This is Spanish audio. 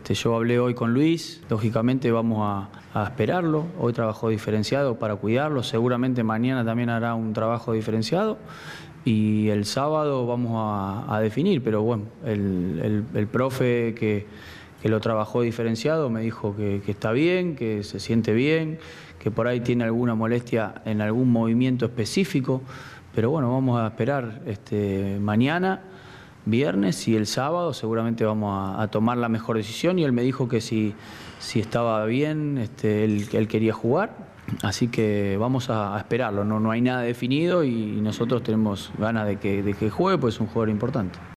Yo hablé hoy con Luis, lógicamente vamos a esperarlo. Hoy trabajó diferenciado para cuidarlo, seguramente mañana también hará un trabajo diferenciado y el sábado vamos a definir, pero bueno, el profe que lo trabajó diferenciado me dijo que está bien, que se siente bien, que por ahí tiene alguna molestia en algún movimiento específico, pero bueno, vamos a esperar mañana, viernes y el sábado seguramente vamos a tomar la mejor decisión y él me dijo que si estaba bien, él quería jugar, así que vamos a esperarlo, no hay nada definido y nosotros tenemos ganas de que juegue, pues es un jugador importante.